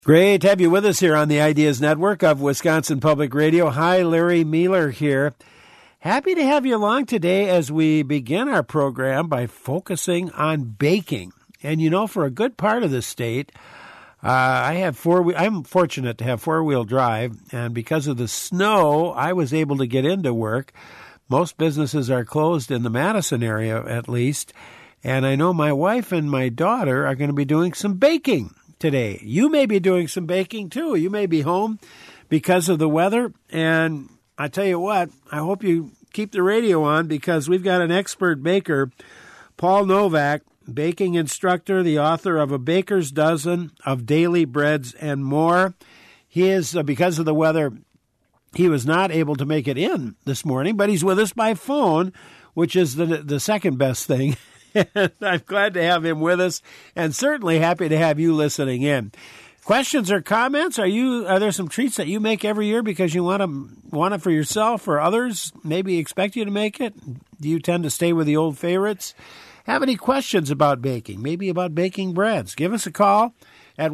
Great to have you with us here on the Ideas Network of Wisconsin Public Radio. Hi, Larry Mueller here. Happy to have you along today as we begin our program by focusing on baking. And you know, for a good part of the state, I'm fortunate to have four-wheel drive, and because of the snow, I was able to get into work. Most businesses are closed in the Madison area, at least, and I know my wife and my daughter are going to be doing some baking today. You may be doing some baking, too. You may be home because of the weather, and I tell you what, I hope you keep the radio on because we've got an expert baker, Paul Novak, baking instructor, the author of A Baker's Dozen of Daily Breads and More. He is, because of the weather, he was not able to make it in this morning, but he's with us by phone, which is the second best thing. And I'm glad to have him with us, and certainly happy to have you listening in. Questions or comments? Are there some treats that you make every year because you want it for yourself or others maybe expect you to make it? Do you tend to stay with the old favorites? Have any questions about baking, maybe about baking breads? Give us a call at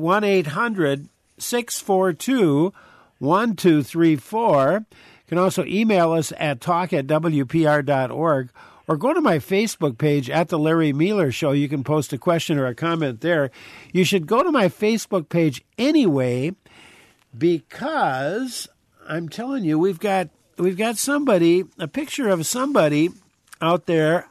1-800-642-1234. You can also email us at talk@wpr.org. Or go to my Facebook page at The Larry Mueller Show. You can post a question or a comment there. You should go to my Facebook page anyway because I'm telling you, we've got somebody, a picture of somebody out there.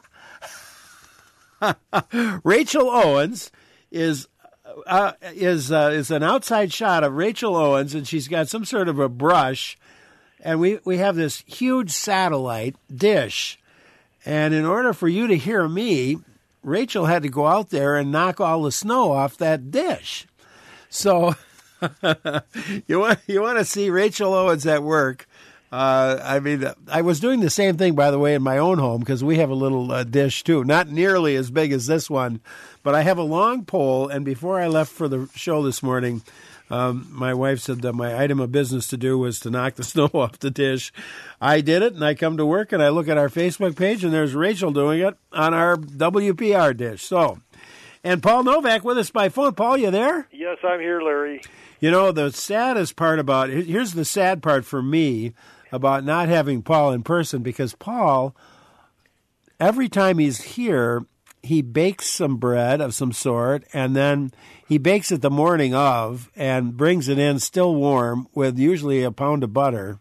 Rachel Owens is an outside shot of Rachel Owens, and she's got some sort of a brush. And we have this huge satellite dish. And in order for you to hear me, Rachel had to go out there and knock all the snow off that dish. So you want to see Rachel Owens at work. I was doing the same thing, by the way, in my own home because we have a little dish, too. Not nearly as big as this one, but I have a long pole. And before I left for the show this morning, my wife said that my item of business to do was to knock the snow off the dish. I did it, and I come to work, and I look at our Facebook page, and there's Rachel doing it on our WPR dish. So, and Paul Novak with us by phone. Paul, you there? Yes, I'm here, Larry. You know, the saddest part here's the sad part for me about not having Paul in person, because Paul, every time he's here, he bakes some bread of some sort, and then he bakes it the morning of and brings it in still warm with usually a pound of butter.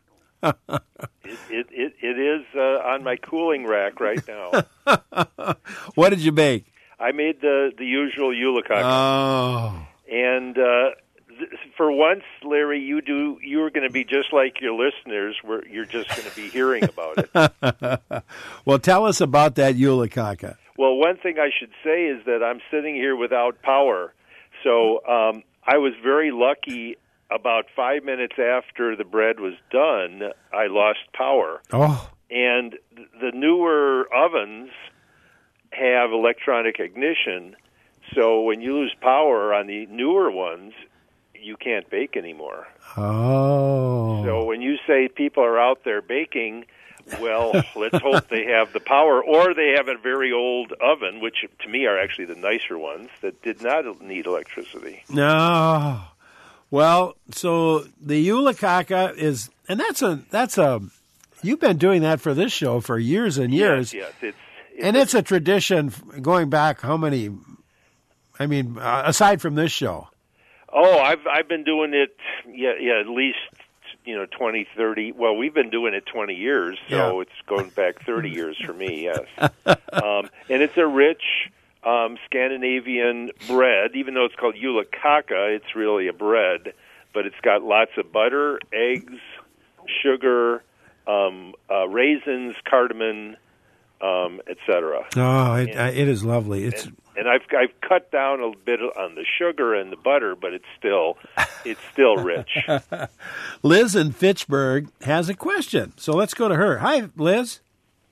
It is on my cooling rack right now. What did you bake? I made the usual Yulica. Oh. And for once, Larry, you're going to be just like your listeners, where you're just going to be hearing about it. Well, tell us about that Yulica. Well, one thing I should say is that I'm sitting here without power. So I was very lucky. About 5 minutes after the bread was done, I lost power. Oh. And the newer ovens have electronic ignition, so when you lose power on the newer ones, you can't bake anymore. Oh. So when you say people are out there baking, well, let's hope they have the power, or they have a very old oven, which to me are actually the nicer ones, that did not need electricity. No. Well, so the Yulica is, and that's a, you've been doing that for this show for years and years. Yes, it's a tradition going back how many, aside from this show. Oh, I've been doing it, at least, 20, 30, well, we've been doing it 20 years, so It's going back 30 years for me, yes. And it's a rich Scandinavian bread. Even though it's called Yulica, it's really a bread, but it's got lots of butter, eggs, sugar, raisins, cardamom, etc. Oh, it is lovely. And I've cut down a bit on the sugar and the butter, but it's still rich. Liz in Fitchburg has a question, so let's go to her. Hi, Liz.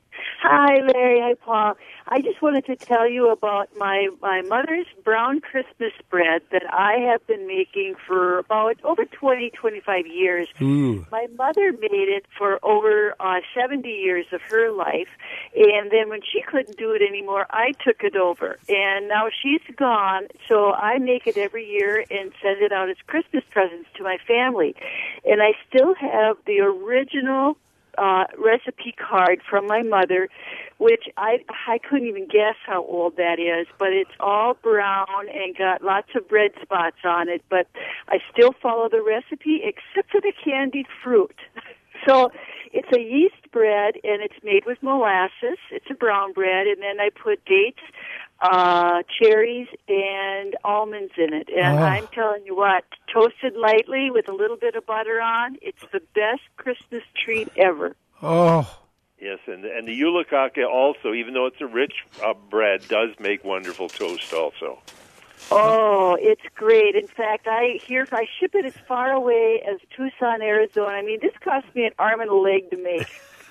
Hi, Larry. Hi, Paul. I just wanted to tell you about my mother's brown Christmas bread that I have been making for about over 25 years. Ooh. My mother made it for over 70 years of her life, and then when she couldn't do it anymore, I took it over. And now she's gone, so I make it every year and send it out as Christmas presents to my family. And I still have the original recipe card from my mother, which I couldn't even guess how old that is, but it's all brown and got lots of red spots on it, but I still follow the recipe except for the candied fruit. So it's a yeast bread, and it's made with molasses. It's a brown bread, and then I put dates, cherries, and almonds in it. And I'm telling you what, toasted lightly with a little bit of butter on, it's the best Christmas treat ever. Oh. Yes, and the Yulakaka also, even though it's a rich bread, does make wonderful toast also. Oh, it's great. In fact, I ship it as far away as Tucson, Arizona. I mean, this cost me an arm and a leg to make.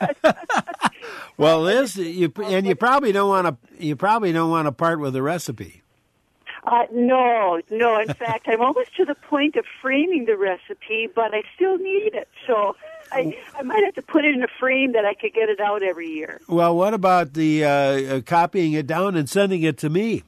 Well, Liz, you probably don't want to part with the recipe. No. In fact, I'm almost to the point of framing the recipe, but I still need it. So I might have to put it in a frame that I could get it out every year. Well, what about the copying it down and sending it to me?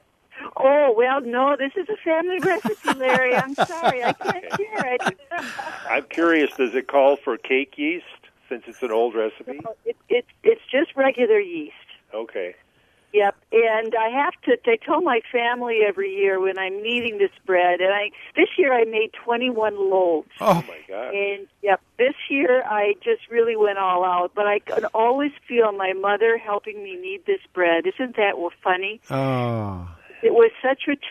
Oh, well, no, this is a family recipe, Larry. I'm sorry, I can't share it. I'm curious, does it call for cake yeast, since it's an old recipe? No, it's just regular yeast. Okay. Yep, and I tell my family every year when I'm kneading this bread, and this year I made 21 loaves. Oh my God. And yep, this year I just really went all out, but I could always feel my mother helping me knead this bread. Isn't that funny? Oh. It was such a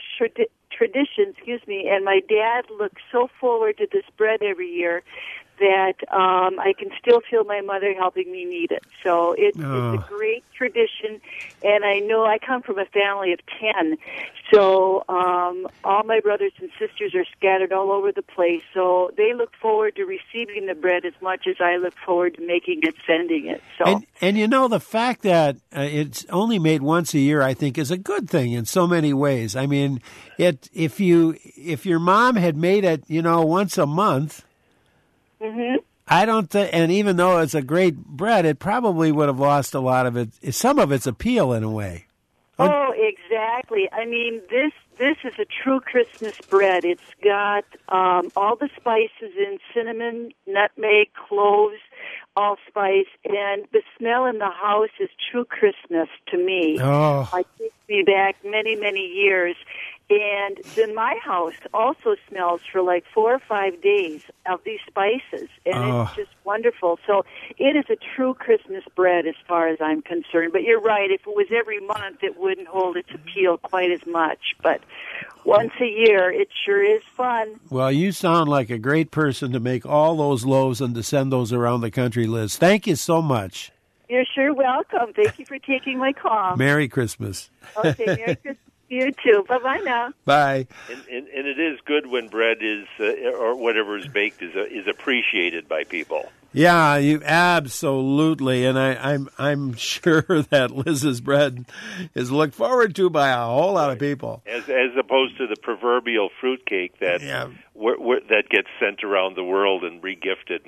tradition, and my dad looked so forward to this bread every year that I can still feel my mother helping me knead it. So it's a great tradition, and I know I come from a family of 10, so all my brothers and sisters are scattered all over the place, so they look forward to receiving the bread as much as I look forward to making it, sending it. So, and you know, the fact that it's only made once a year, I think, is a good thing in so many ways. I mean, if your mom had made it, once a month, mm-hmm. I don't think, and even though it's a great bread, it probably would have lost a lot of some of its appeal in a way. Oh, exactly. I mean, this is a true Christmas bread. It's got all the spices in: cinnamon, nutmeg, cloves, allspice, and the smell in the house is true Christmas to me. Oh. It takes me back many, many years. And then my house also smells for like 4 or 5 days of these spices, and it's just wonderful. So it is a true Christmas bread as far as I'm concerned. But you're right, if it was every month, it wouldn't hold its appeal quite as much. But once a year, it sure is fun. Well, you sound like a great person to make all those loaves and to send those around the country, Liz. Thank you so much. You're sure welcome. Thank you for taking my call. Merry Christmas. Okay, Merry Christmas. You too. Bye-bye now. Bye. And it is good when bread is, or whatever is baked, is appreciated by people. Yeah, you absolutely, and I'm sure that Liz's bread is looked forward to by a whole lot of people. As opposed to the proverbial fruitcake that that gets sent around the world and regifted.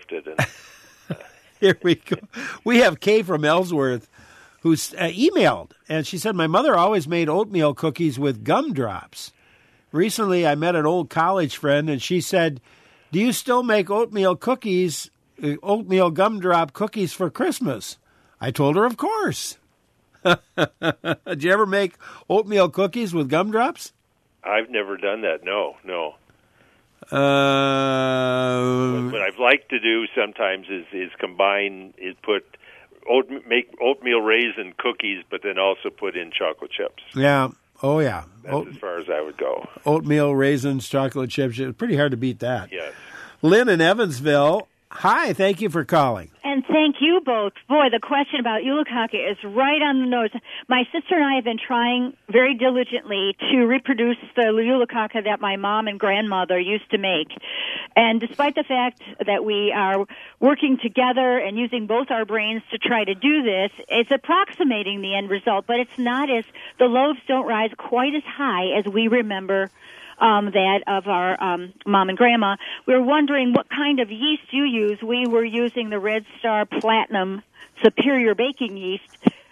And Here we go. We have Kay from Ellsworth, who's emailed, and she said, my mother always made oatmeal cookies with gumdrops. Recently, I met an old college friend, and she said, do you still make oatmeal gumdrop cookies for Christmas? I told her, of course. Did you ever make oatmeal cookies with gumdrops? I've never done that, no. What I've liked to do sometimes is make oatmeal raisin cookies, but then also put in chocolate chips. Yeah. Oh, yeah. That's as far as I would go. Oatmeal, raisins, chocolate chips. It's pretty hard to beat that. Yes. Lynn in Evansville. Hi, thank you for calling. And Thank you both. Boy, the question about Ulukaka is right on the nose. My sister and I have been trying very diligently to reproduce the Ulukaka that my mom and grandmother used to make. And despite the fact that we are working together and using both our brains to try to do this, it's approximating the end result, but it's not as, the loaves don't rise quite as high as we remember that of our mom and grandma. We were wondering what kind of yeast you use. We were using the Red Star Platinum Superior Baking Yeast.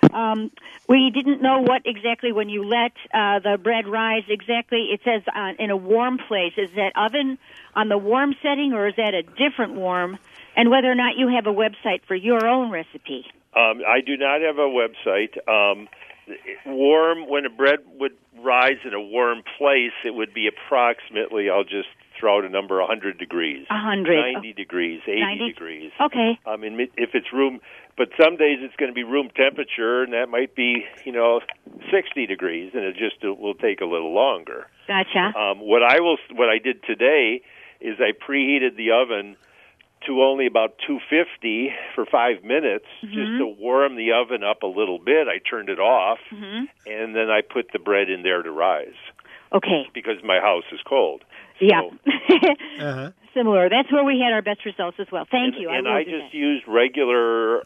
We didn't know what exactly when you let the bread rise exactly. It says in a warm place. Is that oven on the warm setting or is that a different warm? And whether or not you have a website for your own recipe. I do not have a website. Warm, when a bread would rise in a warm place, it would be approximately, I'll just throw out a number, 100 degrees. 100. 90 degrees, 80 degrees. Okay. I mean, if it's room, but some days it's going to be room temperature, and that might be, 60 degrees, and it will take a little longer. Gotcha. What I did today is I preheated the oven to only about 250 for 5 minutes, just to warm the oven up a little bit. I turned it off, and then I put the bread in there to rise. Okay. Because my house is cold. Yeah. So, Similar. That's where we had our best results as well. Thank you. And I just used regular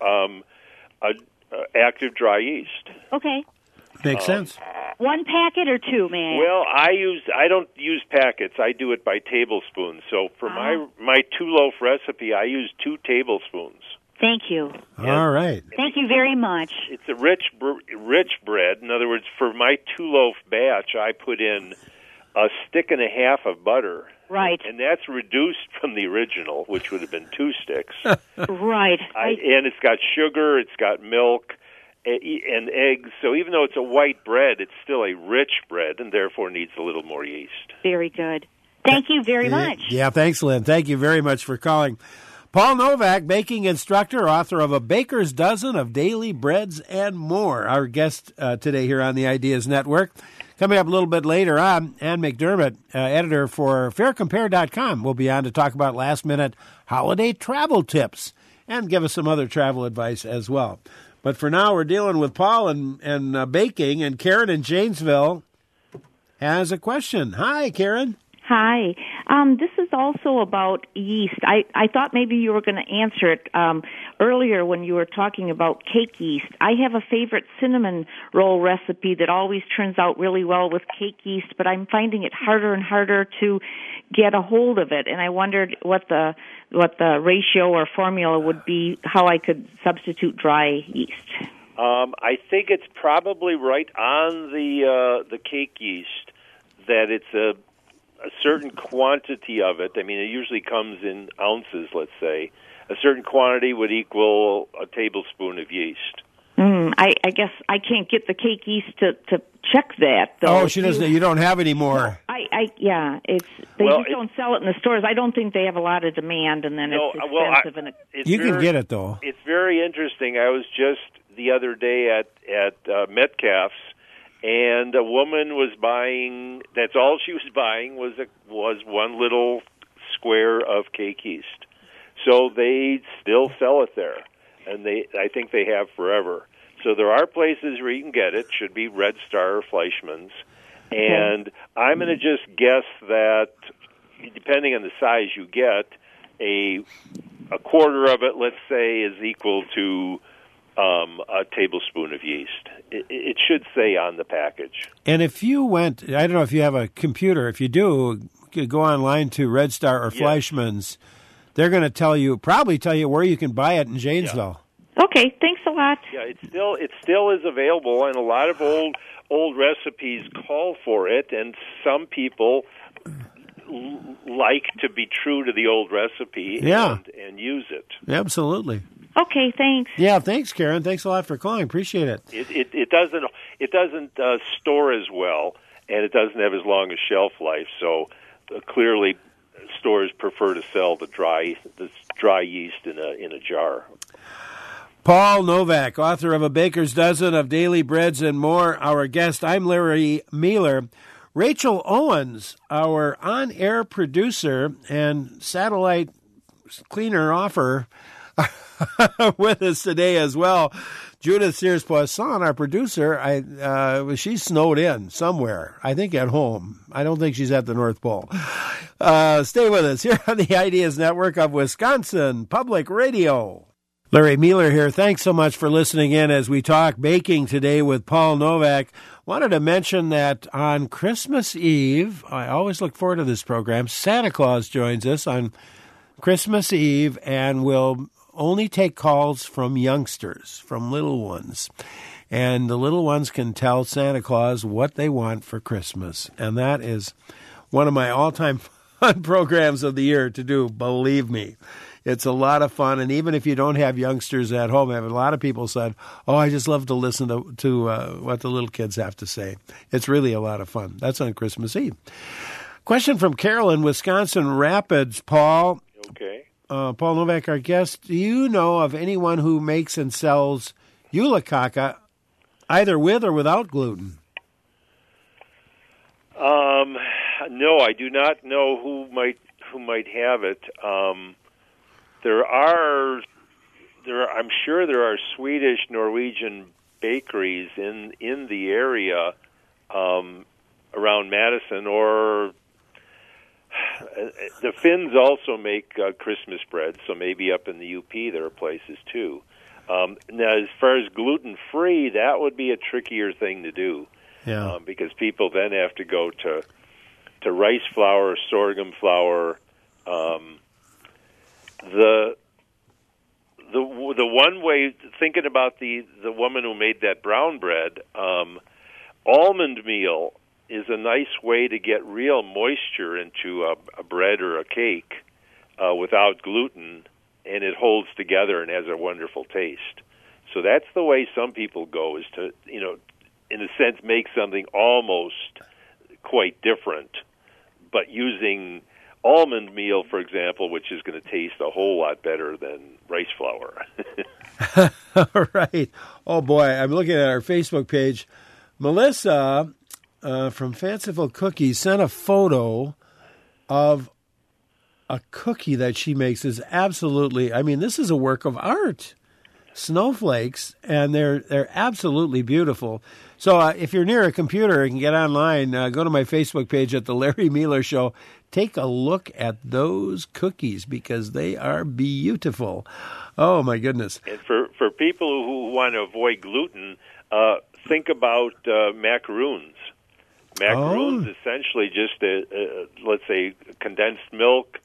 active dry yeast. Okay. Makes sense. One packet or two, may I? Well, I don't use packets. I do it by tablespoons. So for my 2-loaf recipe, I use 2 tablespoons. Thank you. All right. Thank you very much. It's a rich bread. In other words, for my 2-loaf batch, I put in a stick and a half of butter. Right. And that's reduced from the original, which would have been 2 sticks. Right. And it's got sugar, it's got milk, and eggs. So even though it's a white bread, it's still a rich bread and therefore needs a little more yeast. Very good. Thank you very much. Yeah, thanks, Lynn. Thank you very much for calling. Paul Novak, baking instructor, author of A Baker's Dozen of Daily Breads and More, our guest today here on the Ideas Network. Coming up a little bit later on, Ann McDermott, editor for FairCompare.com, will be on to talk about last-minute holiday travel tips and give us some other travel advice as well. But for now, we're dealing with Paul and baking, and Karen in Janesville has a question. Hi, Karen. Hi. This is also about yeast. I thought maybe you were going to answer it earlier when you were talking about cake yeast. I have a favorite cinnamon roll recipe that always turns out really well with cake yeast, but I'm finding it harder and harder to get a hold of it, and I wondered what the ratio or formula would be, how I could substitute dry yeast. I think it's probably right on the cake yeast that it's a certain quantity of it. I mean, it usually comes in ounces, let's say. A certain quantity would equal a tablespoon of yeast. I guess I can't get the cake yeast to check that, though. Oh, she doesn't. You don't have any more. They just don't sell it in the stores. I don't think they have a lot of demand, and then it's expensive. You can get it, though. It's very interesting. I was just the other day at Metcalf's, and a woman was buying. That's all she was buying was one little square of cake yeast. So they still sell it there, and I think they have forever. So there are places where you can get it. Should be Red Star or Fleischmann's, and I'm going to just guess that depending on the size you get, a quarter of it, let's say, is equal to a tablespoon of yeast. It should say on the package. And if you went, I don't know if you have a computer. If you do, you go online to Red Star or Fleischmann's. They're going to probably tell you where you can buy it in Janesville. Yeah. Okay, thanks a lot. Yeah, it still is available, and a lot of old recipes call for it, and some people like to be true to the old recipe and use it. Absolutely. Okay, thanks. Yeah, thanks, Karen. Thanks a lot for calling. Appreciate it. It doesn't store as well, and it doesn't have as long a shelf life. So clearly, stores prefer to sell the dry yeast in a jar. Paul Novak, author of A Baker's Dozen of Daily Breads and More, our guest. I'm Larry Mueller. Rachel Owens, our on-air producer and satellite cleaner offer, with us today as well. Judith Sears-Poisson, our producer, she's snowed in somewhere, I think at home. I don't think she's at the North Pole. Stay with us here on the Ideas Network of Wisconsin Public Radio. Larry Mueller here. Thanks so much for listening in as we talk baking today with Paul Novak. Wanted to mention that on Christmas Eve, I always look forward to this program, Santa Claus joins us on Christmas Eve and will only take calls from youngsters, from little ones. And the little ones can tell Santa Claus what they want for Christmas. And that is one of my all-time fun programs of the year to do, believe me. It's a lot of fun, and even if you don't have youngsters at home, a lot of people said, "Oh, I just love to listen to what the little kids have to say." It's really a lot of fun. That's on Christmas Eve. Question from Carol in Wisconsin Rapids, Paul. Okay. Paul Novak, our guest. Do you know of anyone who makes and sells Yulakaka either with or without gluten? No, I do not know who might have it. I'm sure there are Swedish, Norwegian bakeries in the area around Madison, or the Finns also make Christmas bread, so maybe up in the UP there are places too. Now, as far as gluten-free, that would be a trickier thing to do, because people then have to go to rice flour, sorghum flour. The one way, thinking about the woman who made that brown bread, almond meal is a nice way to get real moisture into a bread or a cake without gluten, and it holds together and has a wonderful taste. So that's the way some people go, is to, in a sense, make something almost quite different, but using almond meal, for example, which is going to taste a whole lot better than rice flour. Right. Oh, boy. I'm looking at our Facebook page. Melissa from Fanciful Cookies sent a photo of a cookie that she makes. Is absolutely, this is a work of art. Snowflakes, and they're absolutely beautiful. So if you're near a computer and can get online, go to my Facebook page at The Larry Mueller Show. Take a look at those cookies because they are beautiful. Oh, my goodness. And for people who want to avoid gluten, think about macaroons. Macaroons essentially just, let's say, condensed milk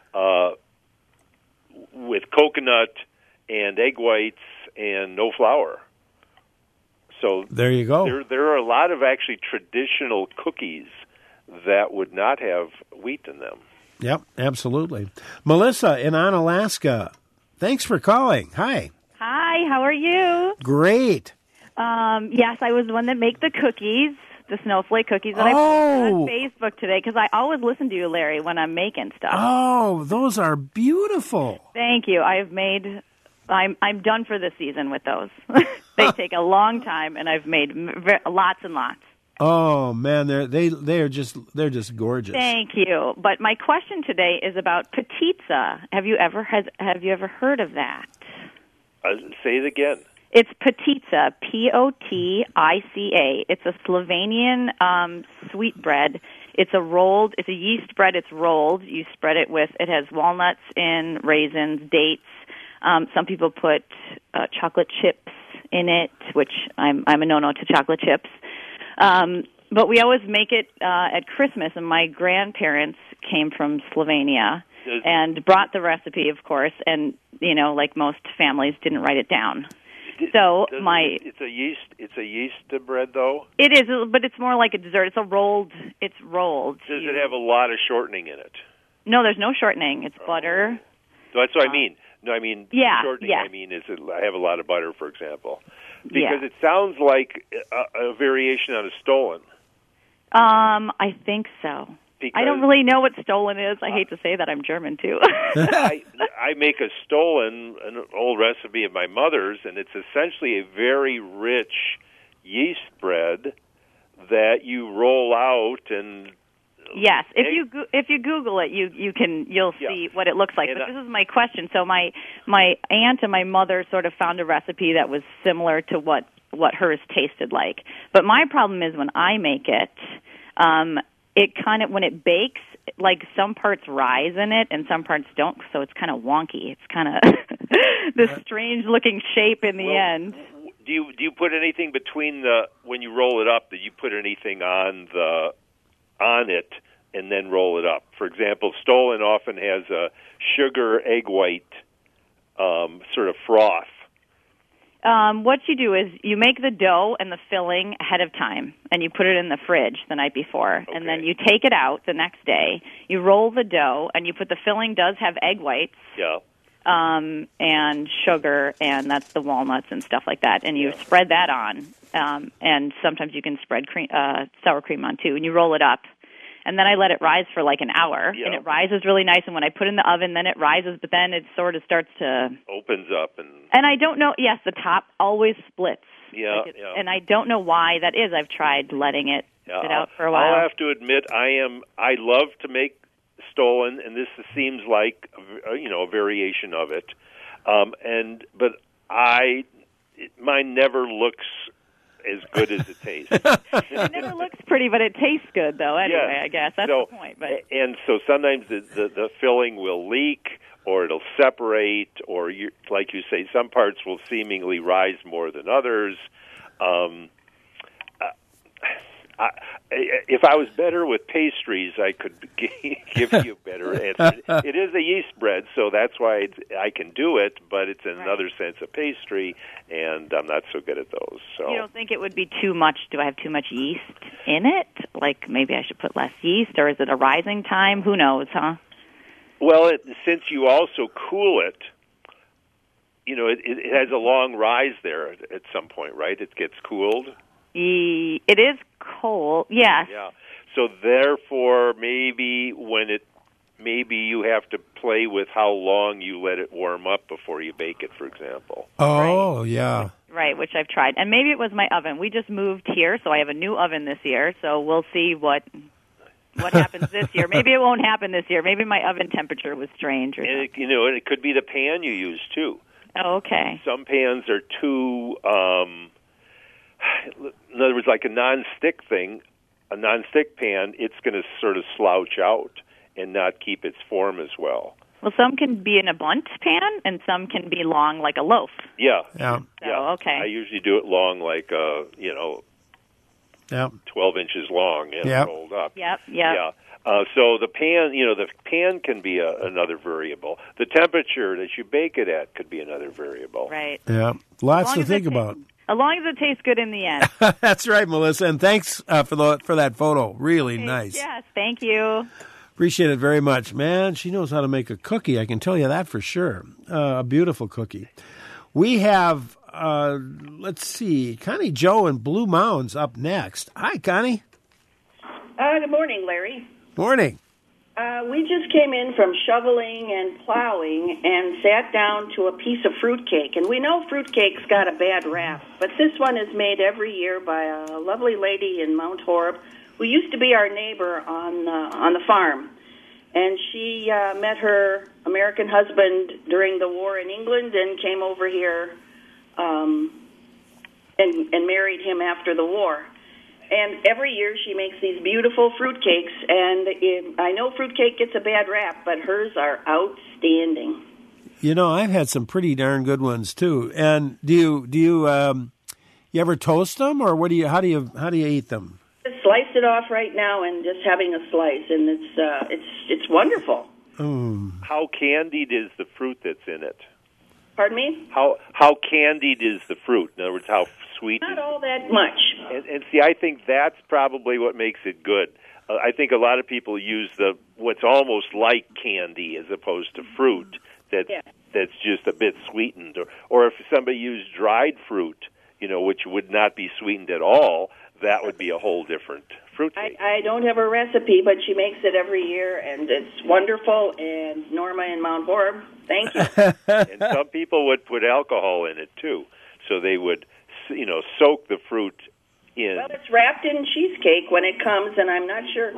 with coconut and egg whites and no flour. So there you go. There are a lot of actually traditional cookies that would not have wheat in them. Yep, absolutely. Melissa in Onalaska, thanks for calling. Hi. Hi, how are you? Great. Yes, I was the one that make the cookies, the snowflake cookies that I put on Facebook today, because I always listen to you, Larry, when I'm making stuff. Oh, those are beautiful. Thank you. I'm done for this season with those. They take a long time, and I've made lots and lots. Oh man, they're just gorgeous. Thank you. But my question today is about Petitza. Have you ever heard of that? Say it again. It's Petitza, Potica. It's a Slovenian sweet bread. It's a yeast bread. It's rolled. You spread it with. It has walnuts in, raisins, dates. Some people put chocolate chips in it, which I'm a no-no to chocolate chips. But we always make it at Christmas, and my grandparents came from Slovenia and brought the recipe, of course, and, like most families, didn't write it down. So it's a yeast bread, though? It is, but it's more like a dessert. It's rolled. Does it have a lot of shortening in it? No, there's no shortening. It's butter. That's what I mean. No, I mean, shortening, yeah. I mean, I have a lot of butter, for example. Because it sounds like a variation on a stollen. I think so. Because I don't really know what stollen is. I hate to say that. I'm German, too. I make a stollen, an old recipe of my mother's, and it's essentially a very rich yeast bread that you roll out and Yes, if you Google it, you'll see what it looks like. But this is my question. So my aunt and my mother sort of found a recipe that was similar to what hers tasted like. But my problem is when I make it, it kind of, when it bakes, like some parts rise in it and some parts don't, so it's kind of wonky. It's kind of this strange looking shape in the end. Do you put anything between when you roll it up? Do you put anything on it and then roll it up? For example, Stollen often has a sugar egg white sort of froth. What you do is you make the dough and the filling ahead of time, and you put it in the fridge the night before, and then you take it out the next day. You roll the dough, and you put the filling does have egg whites, and sugar, and that's the walnuts and stuff like that, and you spread that on, and sometimes you can spread sour cream on too, and you roll it up. And then I let it rise for like an hour, and it rises really nice. And when I put it in the oven, then it rises, but then it sort of starts to... opens up. And I don't know... Yes, the top always splits. Yeah, And I don't know why that is. I've tried letting it sit out for a while. I'll have to admit, I love to make Stollen, and this seems like, a variation of it. But mine never looks as good as it tastes. It never looks pretty, but it tastes good, though, anyway, I guess. That's the point. But. And so sometimes the filling will leak, or it'll separate, or, like you say, some parts will seemingly rise more than others. If I was better with pastries, I could give you a better answer. It is a yeast bread, so that's why I can do it, but it's in another sense a pastry, and I'm not so good at those. So you don't think it would be too much? Do I have too much yeast in it? Like maybe I should put less yeast, or is it a rising time? Who knows, huh? Well, since you also cool it, it has a long rise there at some point, right? It gets cooled. It is cold, yes. Yeah. So therefore, maybe you have to play with how long you let it warm up before you bake it, for example. Oh, yeah. Right, which I've tried. And maybe it was my oven. We just moved here, so I have a new oven this year, so we'll see what happens this year. Maybe it won't happen this year. Maybe my oven temperature was strange or something. And it could be the pan you use, too. Oh, okay. Some pans are too... in other words, like a non-stick pan, it's going to sort of slouch out and not keep its form as well. Well, some can be in a bunt pan, and some can be long like a loaf. Yeah. So, okay. I usually do it long like, 12 inches long and rolled up. Yep. Yeah. So the pan can be another variable. The temperature that you bake it at could be another variable. Right. Yeah. Lots to think about. As long as it tastes good in the end. That's right, Melissa. And thanks for that photo. Really nice. Yes, thank you. Appreciate it very much. Man, she knows how to make a cookie. I can tell you that for sure. A beautiful cookie. We have, let's see, Connie Joe and Blue Mounds up next. Hi, Connie. Good morning, Larry. Morning. We just came in from shoveling and plowing and sat down to a piece of fruitcake. And we know fruitcake's got a bad rap, but this one is made every year by a lovely lady in Mount Horeb who used to be our neighbor on the farm. And she met her American husband during the war in England and came over here and married him after the war. And every year she makes these beautiful fruitcakes, and I know fruitcake gets a bad rap, but hers are outstanding. I've had some pretty darn good ones too. And do you ever toast them, or how do you eat them? Just slice it off right now, and just having a slice, and it's wonderful. How candied is the fruit that's in it? Pardon me? How candied is the fruit? In other words, how sweet? Not all that much. And see, I think that's probably what makes it good. I think a lot of people use what's almost like candy as opposed to fruit that's just a bit sweetened. Or if somebody used dried fruit, which would not be sweetened at all, that would be a whole different fruit cake. I don't have a recipe, but she makes it every year, and it's wonderful. And Norma in Mount Horeb, thank you. And some people would put alcohol in it, too. So they would, soak the fruit in. Well, it's wrapped in cheesecake when it comes, and I'm not sure.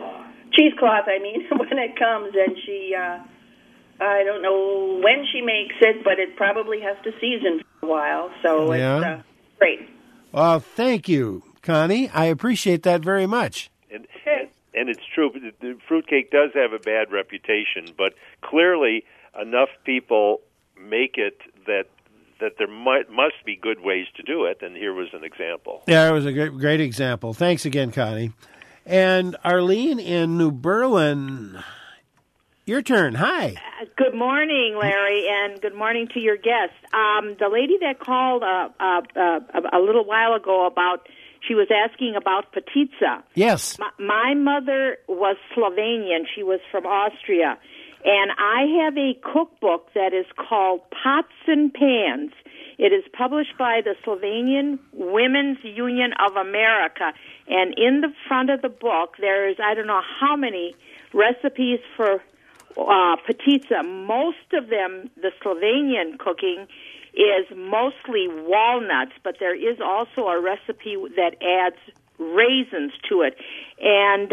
cheesecloth, I mean, when it comes, and she, I don't know when she makes it, but it probably has to season for a while, so it's great. Well, thank you, Connie. I appreciate that very much. And it's true, the fruitcake does have a bad reputation, but clearly enough people make it that there must be good ways to do it, and here was an example. Yeah, it was a great example. Thanks again, Connie. And Arlene in New Berlin, your turn. Hi. Good morning, Larry, and good morning to your guest. The lady that called a little while ago she was asking about Petitza. Yes. My mother was Slovenian. She was from Austria. And I have a cookbook that is called Pots and Pans. It is published by the Slovenian Women's Union of America. And in the front of the book, there is, I don't know how many recipes for Petitza. Most of them, the Slovenian cooking, is mostly walnuts, but there is also a recipe that adds raisins to it. And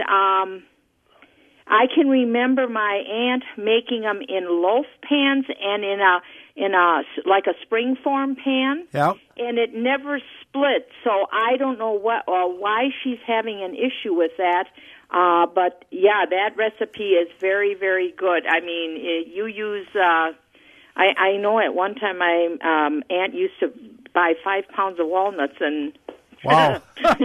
I can remember my aunt making them in loaf pans and in a like a springform pan. Yeah. And it never split, so I don't know what or why she's having an issue with that. But yeah, that recipe is very, very good. I mean, you use. I know at one time my aunt used to buy 5 pounds of walnuts and. Wow.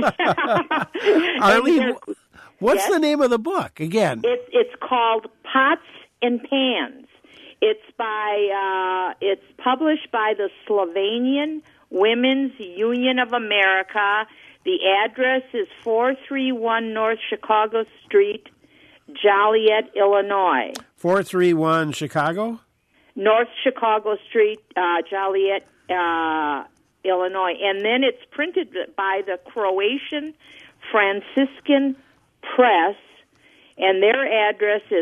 Arlene, what's yes? the name of the book again? It's called Pots and Pans. It's it's published by the Slovenian Women's Union of America. The address is 431 North Chicago Street, Joliet, Illinois. 431 Chicago? North Chicago Street, Joliet, Illinois. And then it's printed by the Croatian Franciscan Press, and their address is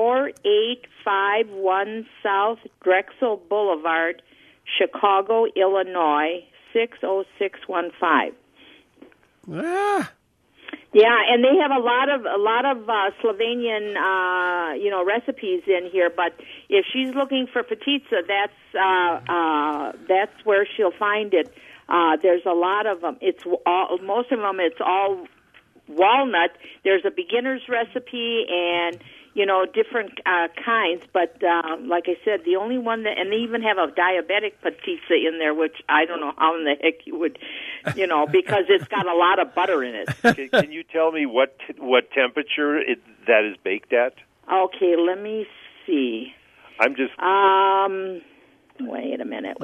4851 South Drexel Boulevard, Chicago, Illinois, 60615. Ah. Yeah, and they have a lot of Slovenian recipes in here. But if she's looking for Petitza, that's where she'll find it. There's a lot of them. Most of them. It's all walnut. There's a beginner's recipe and different kinds. But like I said, the only one and they even have a diabetic Petitza in there, which I don't know how in the heck you would, because it's got a lot of butter in it. Can you tell me what temperature that is baked at? Okay, let me see. I'm just. Wait a minute.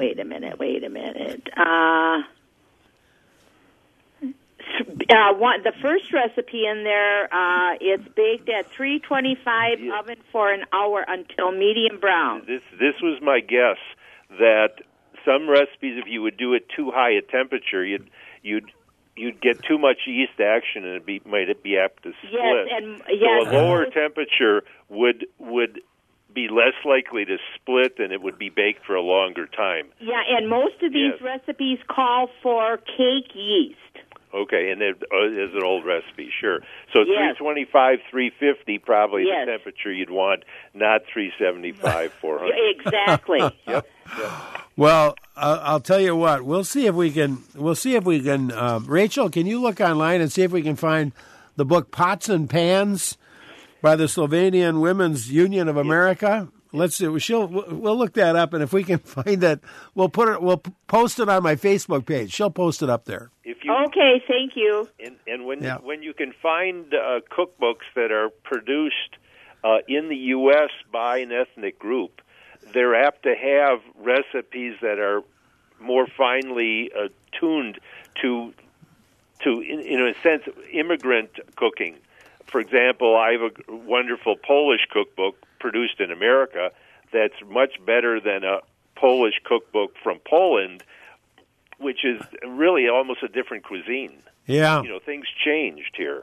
The first recipe in there, it's baked at 325 oven for an hour until medium brown. This was my guess that some recipes, if you would do it too high a temperature, you'd get too much yeast action and it might be apt to split. Yes. So a lower temperature would be less likely to split, and it would be baked for a longer time. Yeah, and most of these recipes call for cake yeast. Okay, and there's an old recipe, sure. So 325, 350, probably the temperature you'd want, not 375, 400. Exactly. Yep. Well, I'll tell you what. We'll see if we can. Rachel, can you look online and see if we can find the book "Pots and Pans" by the Slovenian Women's Union of America? Let's see. We'll look that up, and if we can find that, we'll post it on my Facebook page. She'll post it up there. Okay, thank you. And when you can find cookbooks that are produced in the U.S. by an ethnic group, they're apt to have recipes that are more finely tuned to, in a sense, immigrant cooking. For example, I have a wonderful Polish cookbook produced in America that's much better than a Polish cookbook from Poland, which is really almost a different cuisine. Yeah. Things changed here.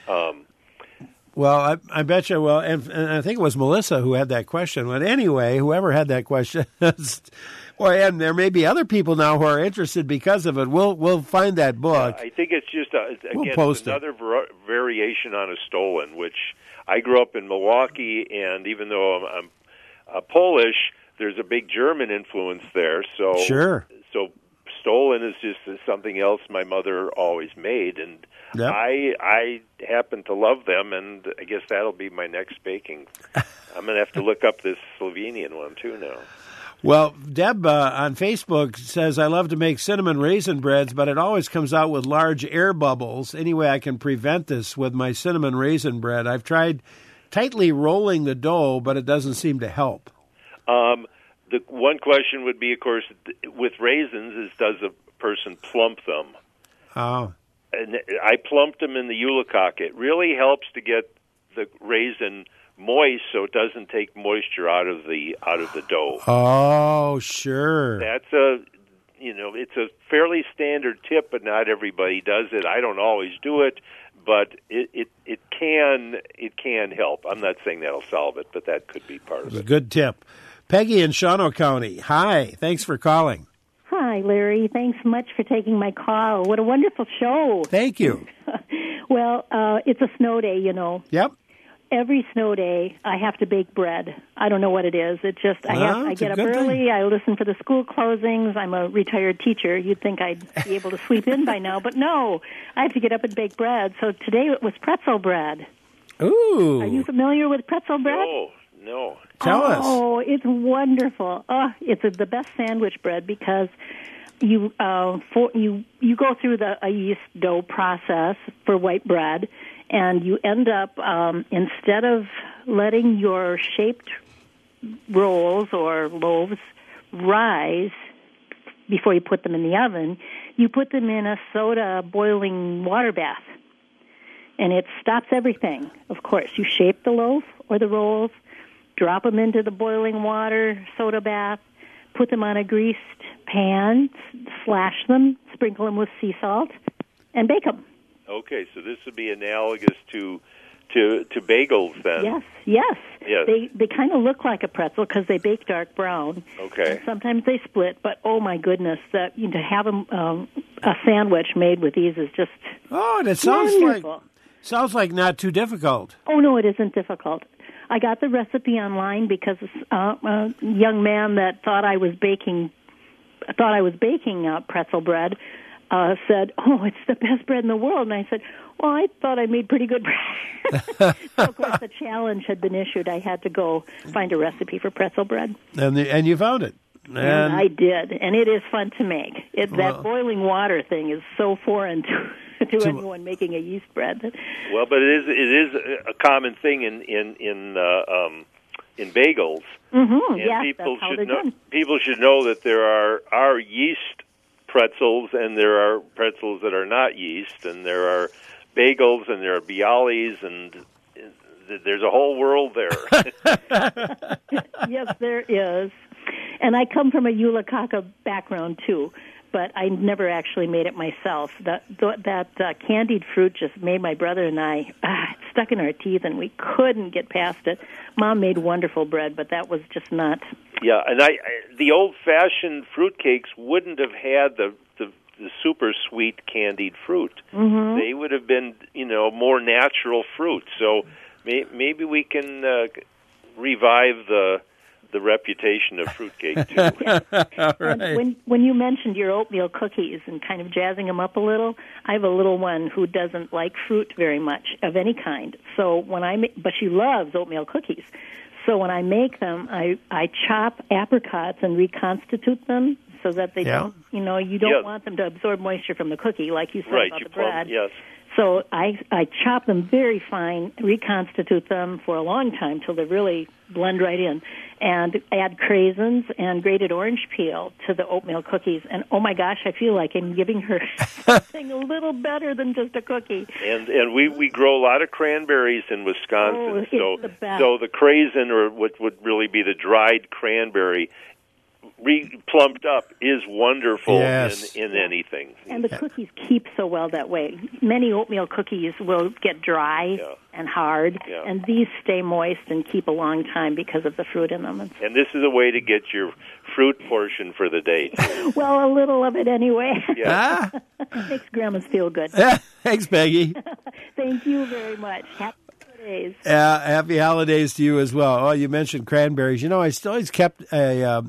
Well, I bet you will. And I think it was Melissa who had that question. But anyway, whoever had that question, and there may be other people now who are interested because of it. We'll find that book. I think it's just, another variation on a stollen, which I grew up in Milwaukee, and even though I'm Polish, there's a big German influence there. So Sure. So Stollen is just something else my mother always made, and Yep. I happen to love them, and I guess that'll be my next baking. I'm going to have to look up this Slovenian one, too, now. Well, Deb on Facebook says, I love to make cinnamon raisin breads, but it always comes out with large air bubbles. Any way I can prevent this with my cinnamon raisin bread? I've tried tightly rolling the dough, but it doesn't seem to help. The one question would be, of course, with raisins, is does a person plump them? Oh. And I plumped them in the Eulachaka. It really helps to get the raisin moist, so it doesn't take moisture out of the dough. Oh, sure. That's it's a fairly standard tip, but not everybody does it. I don't always do it, but it can help. I'm not saying that'll solve it, but that could be part of it. Good tip. Peggy in Shawano County. Hi. Thanks for calling. Hi, Larry. Thanks so much for taking my call. What a wonderful show. Thank you. Well, it's a snow day, you know. Yep. Every snow day, I have to bake bread. I don't know what it is. It just I get up early. Thing. I listen for the school closings. I'm a retired teacher. You'd think I'd be able to sleep in by now, but no. I have to get up and bake bread. So today it was pretzel bread. Ooh. Are you familiar with pretzel bread? No. Tell us. Oh, it's wonderful. It's the best sandwich bread because you go through a yeast dough process for white bread, and you end up instead of letting your shaped rolls or loaves rise before you put them in the oven, you put them in a soda boiling water bath, and it stops everything. Of course, you shape the loaf or the rolls, drop them into the boiling water soda bath, put them on a greased pan, slash them, sprinkle them with sea salt, and bake them. Okay, so this would be analogous to bagels then. Yes. Yes. They kind of look like a pretzel because they bake dark brown. Okay. And sometimes they split, but oh my goodness, to have a sandwich made with these is just and it sounds like not too difficult. Oh no, it isn't difficult. I got the recipe online because a young man that thought I was baking pretzel bread said, "Oh, it's the best bread in the world." And I said, "Well, I thought I made pretty good bread." So, of course, the challenge had been issued. I had to go find a recipe for pretzel bread. And you found it. And I did, and it is fun to make. That boiling water thing is so foreign to anyone making a yeast bread. Well, but it is a common thing in bagels. Mm-hmm. And yes, people that's how should they're done. People should know that there are yeast pretzels, and there are pretzels that are not yeast, and there are bagels, and there are bialys, and there's a whole world there. Yes, there is. And I come from a Eulachaka background, too, but I never actually made it myself. That candied fruit just made my brother and I stuck in our teeth, and we couldn't get past it. Mom made wonderful bread, but that was just not... Yeah, and the old-fashioned fruitcakes wouldn't have had the super sweet candied fruit. Mm-hmm. They would have been, more natural fruit. So maybe we can revive the reputation of fruitcake too. Right. When you mentioned your oatmeal cookies and kind of jazzing them up a little, I have a little one who doesn't like fruit very much of any kind. So but she loves oatmeal cookies. So when I make them, I chop apricots and reconstitute them so that they don't, you don't want them to absorb moisture from the cookie, like you said about the bread. Yes. So I chop them very fine, reconstitute them for a long time till they really blend right in, and add craisins and grated orange peel to the oatmeal cookies. And oh my gosh, I feel like I'm giving her something a little better than just a cookie. And we grow a lot of cranberries in Wisconsin, it's the best. So the craisin, or what would really be the dried cranberry, plumped up, is wonderful in anything. And the cookies keep so well that way. Many oatmeal cookies will get dry and hard, and these stay moist and keep a long time because of the fruit in them. And this is a way to get your fruit portion for the day, too. Well, a little of it anyway. Yeah. Makes grandmas feel good. Thanks, Peggy. Thank you very much. Happy holidays to you as well. Oh, you mentioned cranberries. You know, I still always kept a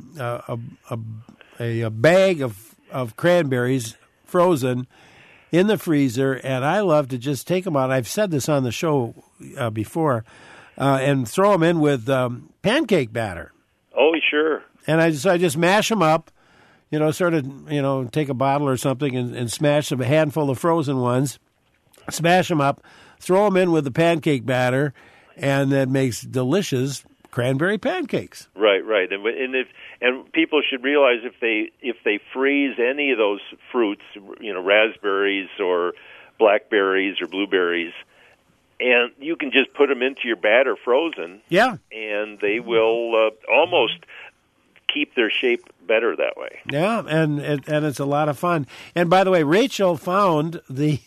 bag of cranberries frozen in the freezer, and I love to just take them out. I've said this on the show before, and throw them in with pancake batter. Oh, sure. And I just mash them up, take a bottle or something and smash a handful of frozen ones, smash them up, throw them in with the pancake batter, and that makes delicious cranberry pancakes. Right. And people should realize if they freeze any of those fruits, raspberries or blackberries or blueberries, and you can just put them into your batter frozen. Yeah. And they will almost keep their shape better that way. Yeah, and it's a lot of fun. And by the way, Rachel found the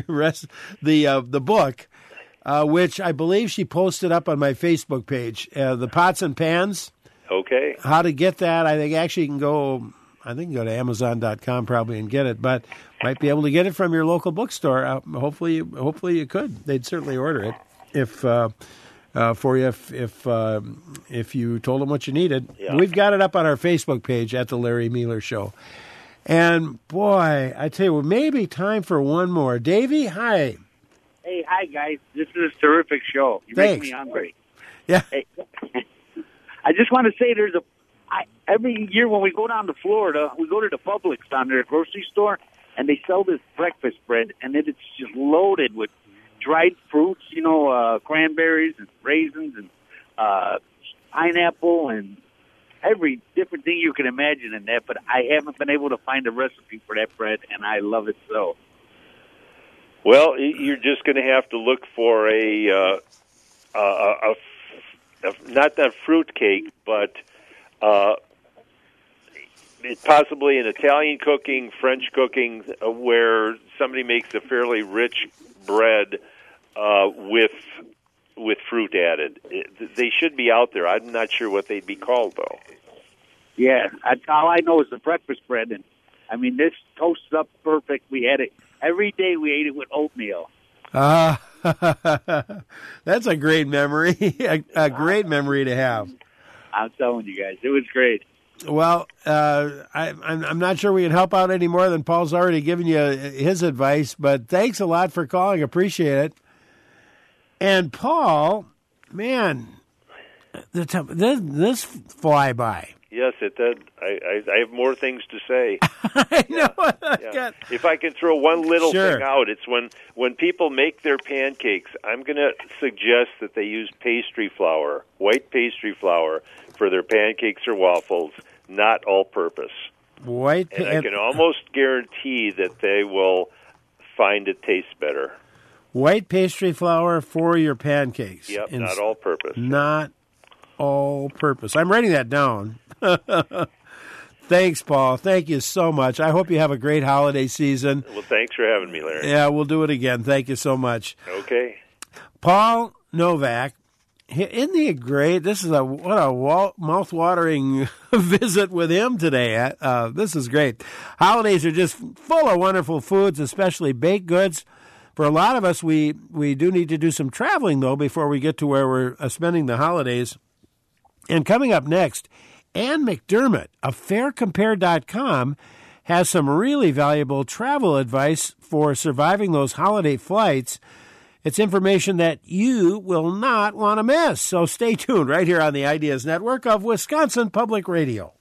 book, which I believe she posted up on my Facebook page, the Pots and Pans. Okay. How to get that? I think actually you can go to Amazon.com probably and get it, but might be able to get it from your local bookstore. Hopefully you could. They'd certainly order it for you if you told them what you needed. Yeah. We've got it up on our Facebook page at the Larry Mealer Show. And boy, I tell you, maybe time for one more. Davey, hi. Hey, hi guys. This is a terrific show. You make me hungry. Yeah. Hey, I just want to say every year when we go down to Florida, we go to the Publix down there, grocery store, and they sell this breakfast bread, and it's just loaded with dried fruits, cranberries and raisins and pineapple and every different thing you can imagine in that. But I haven't been able to find a recipe for that bread, and I love it so. Well, you're just going to have to look for not that fruit cake, but possibly an Italian cooking, French cooking, where somebody makes a fairly rich bread with fruit added. They should be out there. I'm not sure what they'd be called, though. Yeah, all I know is the breakfast bread, and I mean this toasts up perfect. We had it every day. We ate it with oatmeal. That's a great memory. a great memory to have. I'm telling you guys, it was great. Well, I'm not sure we can help out any more than Paul's already given you his advice, but thanks a lot for calling. Appreciate it. And Paul, man, this flyby. Yes, it did. I have more things to say. I know. Yeah. If I can throw one little Sure. thing out, it's when people make their pancakes, I'm going to suggest that they use pastry flour, white pastry flour, for their pancakes or waffles, not all-purpose. And I can almost guarantee that they will find it tastes better. White pastry flour for your pancakes. Yep, not all-purpose. Not all-purpose. I'm writing that down. Thanks, Paul. Thank you so much. I hope you have a great holiday season. Well, thanks for having me, Larry. Yeah, we'll do it again. Thank you so much. Okay. Paul Novak, isn't he great? This is what a mouth-watering visit with him today. This is great. Holidays are just full of wonderful foods, especially baked goods. For a lot of us, we do need to do some traveling, though, before we get to where we're spending the holidays. And coming up next, Ann McDermott of FareCompare.com has some really valuable travel advice for surviving those holiday flights. It's information that you will not want to miss. So stay tuned right here on the Ideas Network of Wisconsin Public Radio.